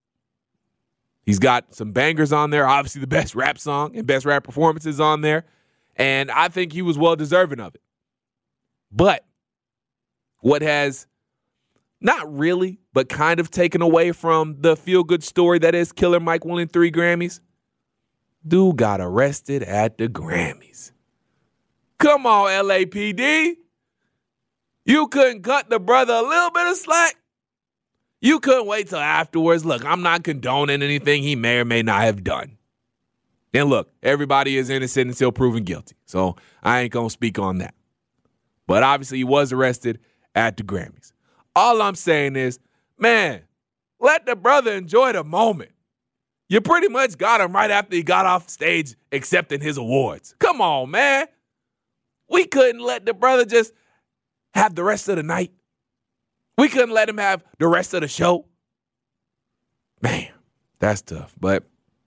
He's got some bangers on there. Obviously the best rap song and best rap performances on there. And I think he was well deserving of it. But what has not really, but kind of taken away from the feel-good story that is Killer Mike winning three Grammys, dude got arrested at the Grammys. Come on, L A P D. You couldn't cut the brother a little bit of slack? You couldn't wait till afterwards. Look, I'm not condoning anything he may or may not have done. And look, everybody is innocent until proven guilty, so I ain't going to speak on that. But obviously he was arrested at the Grammys. All I'm saying is, man, let the brother enjoy the moment. You pretty much got him right after he got off stage accepting his awards. Come on, man. We couldn't let the brother just have the rest of the night. We couldn't let him have the rest of the show. Man, that's tough. But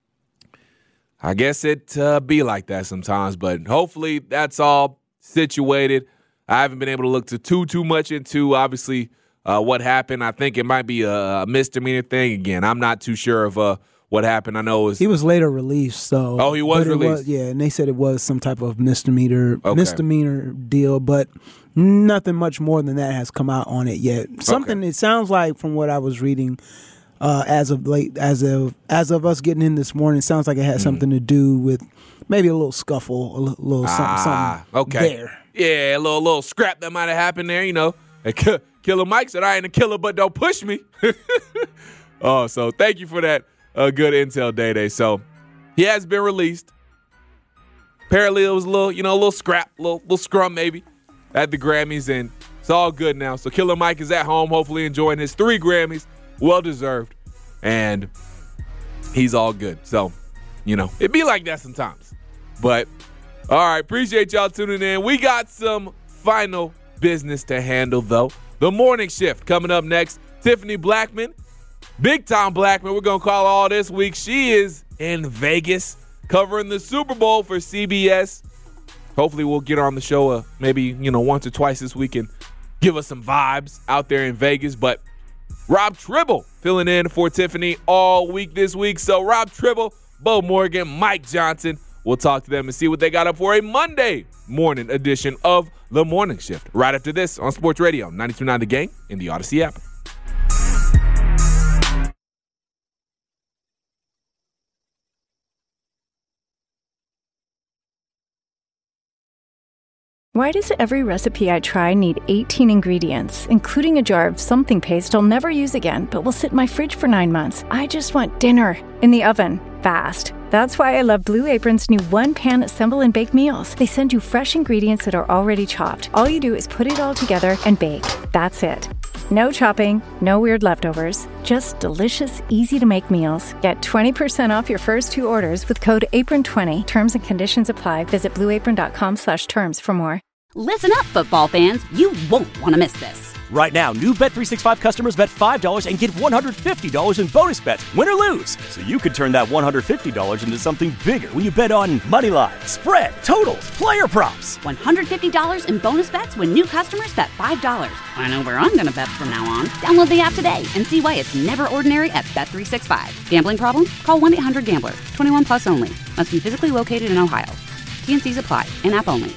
I guess it uh, be like that sometimes. But hopefully that's all situated. I haven't been able to look to too, too much into, obviously, uh, what happened. I think it might be a misdemeanor thing. Again, I'm not too sure of uh, what happened. I know it was, he was later released. So oh, he was released. Was, yeah, and they said it was some type of misdemeanor okay. misdemeanor deal, but nothing much more than that has come out on it yet. Something okay. It sounds like from what I was reading uh, as of late, as of as of us getting in this morning, it sounds like it had mm. something to do with maybe a little scuffle, a little, little something, ah, something okay. there. Yeah, a little little scrap that might have happened there, you know. Killer Mike said, I ain't a killer, but don't push me. Oh, so thank you for that uh, good intel, Day Day. So he has been released. Apparently it was a little, you know, a little scrap, a little, little scrum maybe at the Grammys, and it's all good now. So Killer Mike is at home, hopefully enjoying his three Grammys, well-deserved, and he's all good. So, you know, it be like that sometimes. But all right, appreciate y'all tuning in. We got some final business to handle, though. The morning shift coming up next. Tiffany Blackman, Big Time Blackman, we're going to call her all this week. She is in Vegas covering the Super Bowl for C B S. Hopefully we'll get her on the show uh, maybe, you know, once or twice this week and give us some vibes out there in Vegas. But Rob Tribble filling in for Tiffany all week this week. So Rob Tribble, Bo Morgan, Mike Johnson, we'll talk to them and see what they got up for a Monday morning edition of The Morning Shift. Right after this on Sports Radio, ninety-two point nine The Game in the Odyssey app. Why does every recipe I try need eighteen ingredients, including a jar of something paste I'll never use again, but will sit in my fridge for nine months? I just want dinner in the oven, fast. That's why I love Blue Apron's new one-pan assemble and bake meals. They send you fresh ingredients that are already chopped. All you do is put it all together and bake. That's it. No chopping, no weird leftovers, just delicious, easy-to-make meals. Get twenty percent off your first two orders with code apron twenty. Terms and conditions apply. Visit blueapron.com slash terms for more. Listen up, football fans. You won't want to miss this. Right now, new Bet three sixty-five customers bet five dollars and get one hundred fifty dollars in bonus bets, win or lose. So you could turn that one hundred fifty dollars into something bigger when you bet on money line, spread, totals, player props. one hundred fifty dollars in bonus bets when new customers bet five dollars. I know where I'm going to bet from now on. Download the app today and see why it's never ordinary at Bet three sixty-five. Gambling problem? Call one eight hundred gambler. twenty-one plus only. Must be physically located in Ohio. T N Cs apply. In-app only.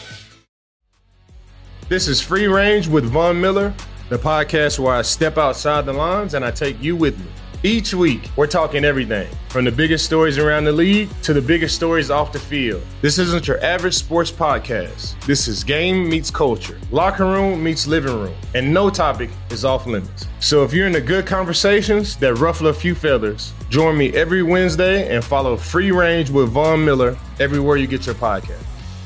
This is Free Range with Von Miller, the podcast where I step outside the lines and I take you with me. Each week, we're talking everything from the biggest stories around the league to the biggest stories off the field. This isn't your average sports podcast. This is game meets culture, locker room meets living room, and no topic is off limits. So if you're into good conversations that ruffle a few feathers, join me every Wednesday and follow Free Range with Von Miller everywhere you get your podcast.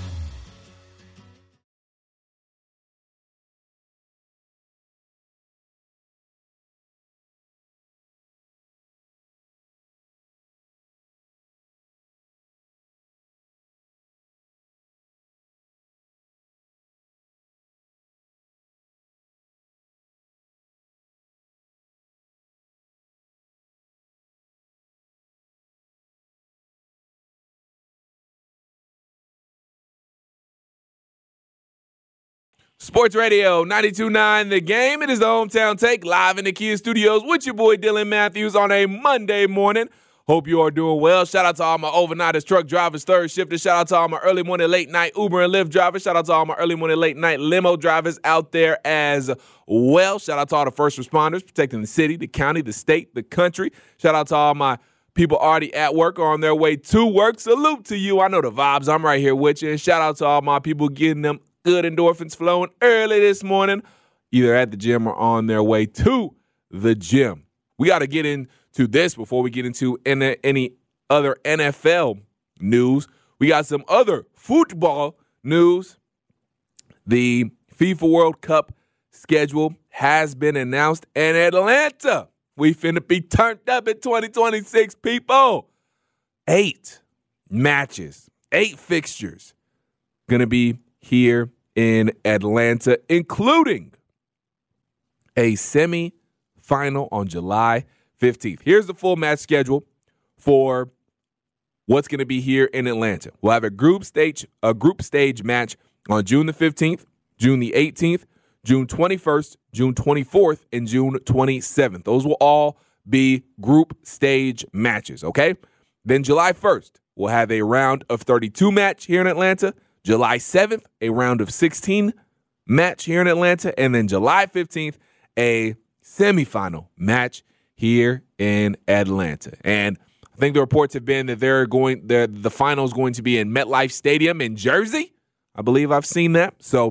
Sports Radio ninety-two point nine The Game. It is the Hometown Take live in the Kia Studios with your boy Dylan Matthews on a Monday morning. Hope you are doing well. Shout out to all my overnighters, truck drivers, third shifters. Shout out to all my early morning, late night Uber and Lyft drivers. Shout out to all my early morning, late night limo drivers out there as well. Shout out to all the first responders protecting the city, the county, the state, the country. Shout out to all my people already at work or on their way to work. Salute to you. I know the vibes. I'm right here with you. And shout out to all my people getting them good endorphins flowing early this morning, either at the gym or on their way to the gym. We got to get into this before we get into any other N F L news. We got some other football news. The FIFA World Cup schedule has been announced in Atlanta. We finna be turned up in twenty twenty-six, people. Eight matches, eight fixtures gonna be here in Atlanta, including a semi-final on July fifteenth. Here's the full match schedule for what's going to be here in Atlanta. We'll have a group stage a group stage match on June the fifteenth, June the eighteenth, June twenty-first, June twenty-fourth, and June twenty-seventh. Those will all be group stage matches, okay? Then July first, we'll have a round of thirty-two match here in Atlanta. July seventh, a round of sixteen match here in Atlanta. And then July fifteenth, a semifinal match here in Atlanta. And I think the reports have been that they're going, the the final is going to be in MetLife Stadium in Jersey. I believe I've seen that. So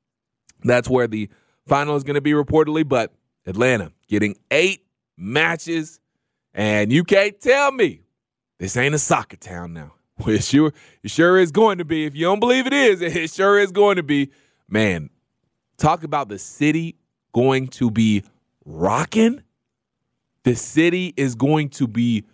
that's where the final is going to be reportedly. But Atlanta getting eight matches. And you can't tell me this ain't a soccer town now. Well, it sure, it sure is going to be. If you don't believe it is, it sure is going to be. Man, talk about the city going to be rocking. The city is going to be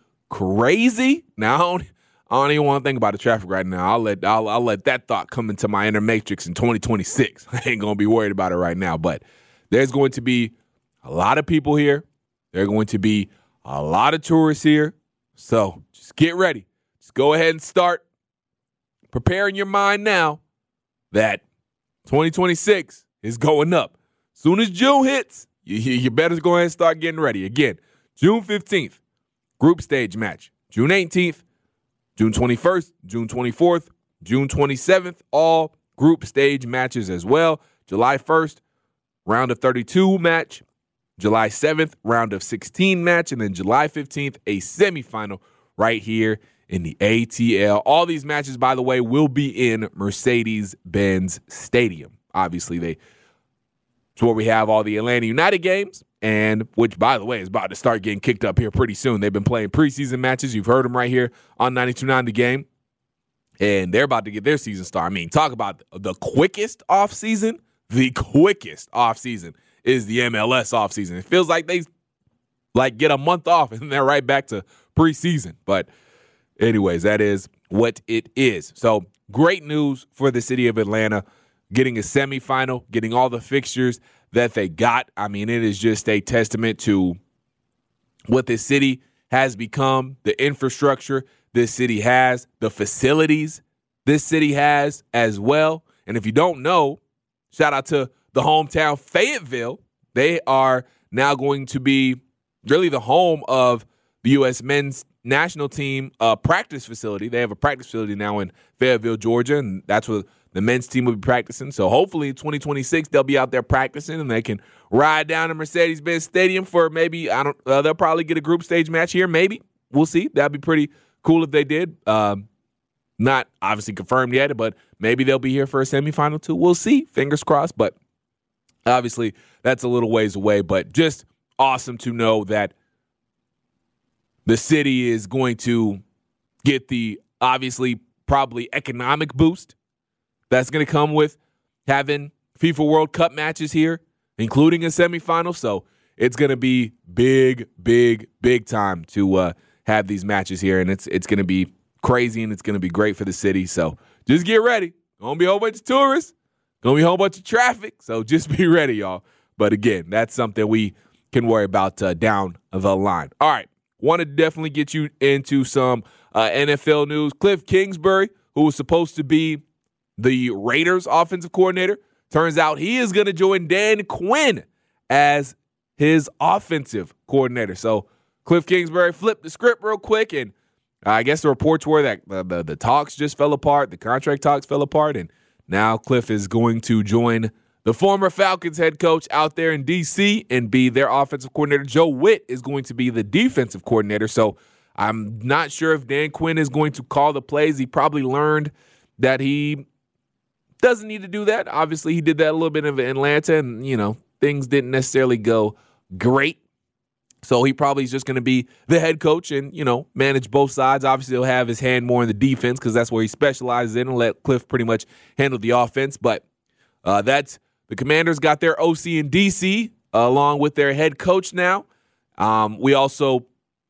crazy. Now, I don't, I don't even want to think about the traffic right now. I'll let I'll, I'll let that thought come into my inner matrix in twenty twenty-six. I ain't going to be worried about it right now. But there's going to be a lot of people here. There are going to be a lot of tourists here. So just get ready. Go ahead and start preparing your mind now that twenty twenty-six is going up. Soon as June hits, you, you better go ahead and start getting ready. Again, June fifteenth, group stage match. June eighteenth, June twenty-first, June twenty-fourth, June twenty-seventh, all group stage matches as well. July first, round of thirty-two match. July seventh, round of sixteen match. And then July fifteenth, a semifinal right here in the A T L. All these matches, by the way, will be in Mercedes-Benz Stadium. Obviously, they it's where we have all the Atlanta United games, and which, by the way, is about to start getting kicked up here pretty soon. They've been playing preseason matches. You've heard them right here on ninety-two point nine The Game, and they're about to get their season started. I mean, talk about the quickest offseason. The quickest offseason is the M L S offseason. It feels like they like get a month off, and they're right back to preseason. But anyways, that is what it is. So great news for the city of Atlanta, getting a semifinal, getting all the fixtures that they got. I mean, it is just a testament to what this city has become, the infrastructure this city has, the facilities this city has as well. And if you don't know, shout out to the hometown Fayetteville. They are now going to be really the home of the U S men's national team uh, practice facility. They have a practice facility now in Fayetteville, Georgia, and that's where the men's team will be practicing. So hopefully in twenty twenty-six, they'll be out there practicing, and they can ride down to Mercedes-Benz Stadium for maybe, I don't, uh, they'll probably get a group stage match here. Maybe. We'll see. That'd be pretty cool if they did. Um, not obviously confirmed yet, but maybe they'll be here for a semifinal too. We'll see. Fingers crossed. But obviously that's a little ways away. But just awesome to know that the city is going to get the obviously probably economic boost that's going to come with having FIFA World Cup matches here, including a semifinal. So it's going to be big, big, big time to uh, have these matches here. And it's it's going to be crazy, and it's going to be great for the city. So just get ready. Going to be a whole bunch of tourists. Going to be a whole bunch of traffic. So just be ready, y'all. But again, that's something we can worry about uh, down the line. All right. Want to definitely get you into some uh, N F L news. Cliff Kingsbury, who was supposed to be the Raiders offensive coordinator, turns out he is going to join Dan Quinn as his offensive coordinator. So Cliff Kingsbury flipped the script real quick, and I guess the reports were that the, the, the talks just fell apart, the contract talks fell apart, and now Cliff is going to join the former Falcons head coach out there in D C and be their offensive coordinator. Joe Witt is going to be the defensive coordinator. So I'm not sure if Dan Quinn is going to call the plays. He probably learned that he doesn't need to do that. Obviously, he did that a little bit in Atlanta, and, you know, things didn't necessarily go great. So he probably is just going to be the head coach and, you know, manage both sides. Obviously, he'll have his hand more in the defense because that's where he specializes in, and let Cliff pretty much handle the offense. But uh, that's the Commanders got their O C in D C uh, along with their head coach now. Um, we also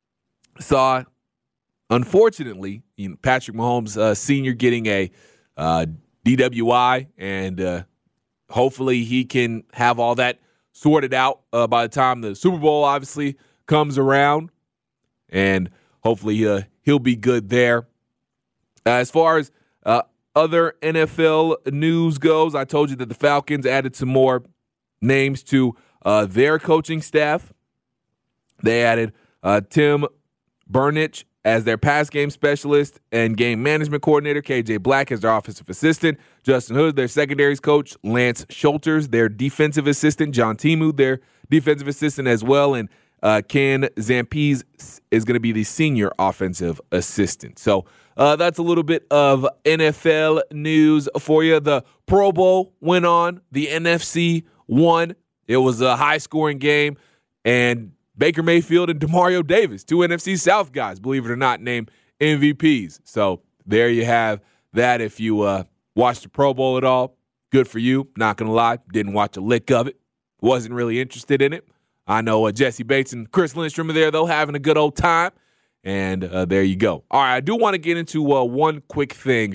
saw, unfortunately, you know, Patrick Mahomes uh, Senior getting a uh, D W I, and uh, hopefully he can have all that sorted out uh, by the time the Super Bowl obviously comes around, and hopefully uh, he'll be good there. Uh, as far as uh, other N F L news goes, I told you that the Falcons added some more names to uh, their coaching staff. They added uh, Tim Burnich as their pass game specialist and game management coordinator, K J Black as their offensive assistant, Justin Hood, their secondaries coach, Lance Schulters, their defensive assistant, John Timu, their defensive assistant as well, and uh, Ken Zampese is going to be the senior offensive assistant. So uh, that's a little bit of N F L news for you. The Pro Bowl went on. The N F C won. It was a high-scoring game, and Baker Mayfield and Demario Davis, two N F C South guys, believe it or not, named M V Ps. So there you have that. If you uh, watched the Pro Bowl at all, good for you. Not going to lie, didn't watch a lick of it. Wasn't really interested in it. I know uh, Jesse Bates and Chris Lindstrom are there, though, having a good old time. And uh, there you go. All right, I do want to get into uh, one quick thing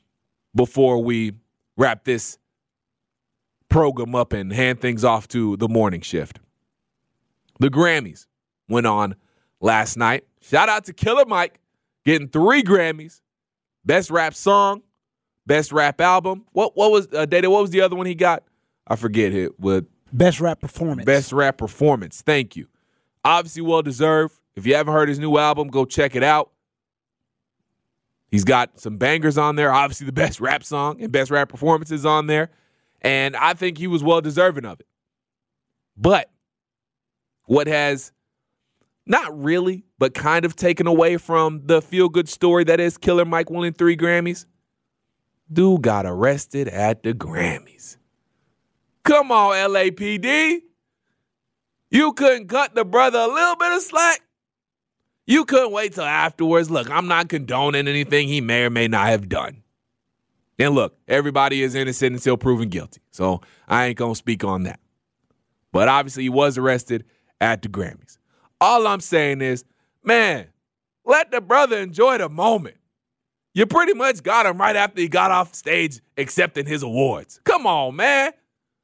before we wrap this program up and hand things off to the morning shift. The Grammys went on last night. Shout out to Killer Mike getting three Grammys. Best rap song, best rap album. What what was uh, Data? What was the other one he got? I forget it. With best rap performance. Best rap performance. Thank you. Obviously well deserved. If you haven't heard his new album, go check it out. He's got some bangers on there. Obviously the best rap song and best rap performances on there. And I think he was well deserving of it. But what has not really, but kind of taken away from the feel-good story that is Killer Mike winning three Grammys, dude got arrested at the Grammys. Come on, L A P D. You couldn't cut the brother a little bit of slack? You couldn't wait till afterwards? Look, I'm not condoning anything he may or may not have done. And look, everybody is innocent until proven guilty, so I ain't going to speak on that. But obviously he was arrested at the Grammys. All I'm saying is, man, let the brother enjoy the moment. You pretty much got him right after he got off stage accepting his awards. Come on, man.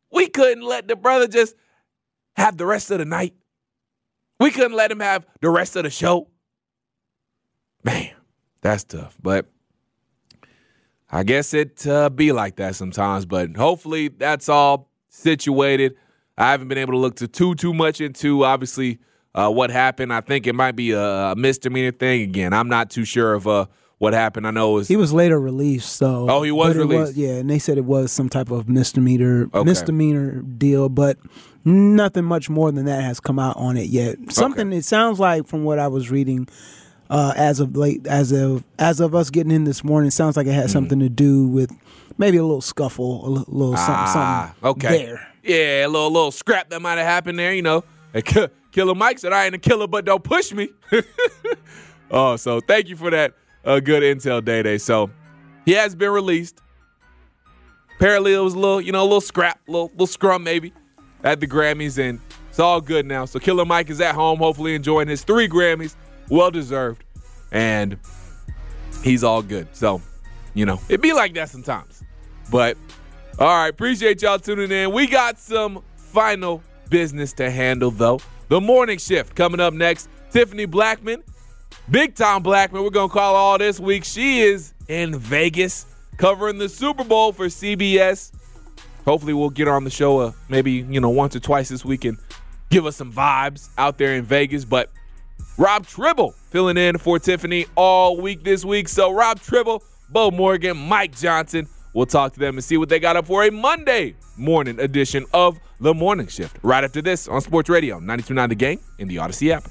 We couldn't let the brother just have the rest of the night. We couldn't let him have the rest of the show. Man, that's tough. But I guess it uh, be like that sometimes. But hopefully that's all situated. I haven't been able to look to too, too much into, obviously, uh, what happened. I think it might be a misdemeanor thing. Again, I'm not too sure of uh, what happened. I know it was, he was later released. So oh, he was released. Was, yeah, and they said it was some type of misdemeanor okay. misdemeanor deal, but nothing much more than that has come out on it yet. Something okay. It sounds like from what I was reading uh, as of late, as of as of us getting in this morning, it sounds like it had mm. something to do with maybe a little scuffle, a little, little ah, something, something okay. there. Yeah, a little little scrap that might have happened there, you know. Killer Mike said, I ain't a killer, but don't push me. Oh, so thank you for that uh, good intel, Day Day. So he has been released. Apparently it was a little, you know, a little scrap, a little, little scrum maybe at the Grammys, and it's all good now. So Killer Mike is at home, hopefully enjoying his three Grammys, well-deserved, and he's all good. So, you know, it be like that sometimes. But, all right, appreciate y'all tuning in. We got some final business to handle, though. The morning shift coming up next. Tiffany Blackman, Big Time Blackman, we're going to call all this week. She is in Vegas covering the Super Bowl for C B S. Hopefully we'll get her on the show uh, maybe, you know, once or twice this week and give us some vibes out there in Vegas. But Rob Tribble filling in for Tiffany all week this week. So Rob Tribble, Bo Morgan, Mike Johnson, we'll talk to them and see what they got up for a Monday morning edition of The Morning Shift. Right after this on Sports Radio, ninety-two point nine The Game in the Odyssey app.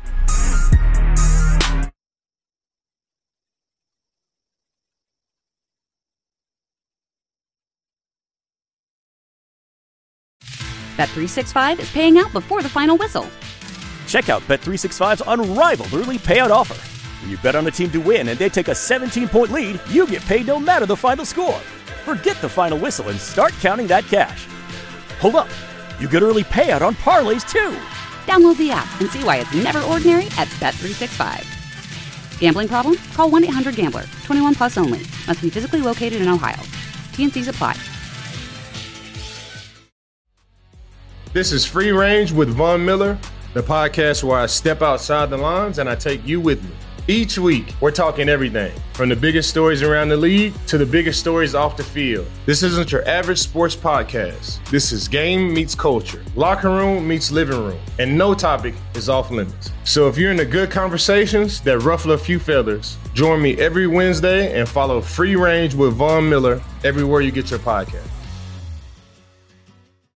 Bet three sixty-five is paying out before the final whistle. Check out Bet three sixty-five's unrivaled early payout offer. When you bet on a team to win and they take a seventeen-point lead, you get paid no matter the final score. Forget the final whistle and start counting that cash. Hold up. You get early payout on parlays, too. Download the app and see why it's never ordinary at Bet three sixty-five. Gambling problem? Call one eight hundred gambler. twenty-one plus only. Must be physically located in Ohio. T and Cs apply. This is Free Range with Von Miller, the podcast where I step outside the lines and I take you with me. Each week, we're talking everything from the biggest stories around the league to the biggest stories off the field. This isn't your average sports podcast. This is game meets culture, locker room meets living room, and no topic is off limits. So if you're into good conversations that ruffle a few feathers, join me every Wednesday and follow Free Range with Von Miller everywhere you get your podcast.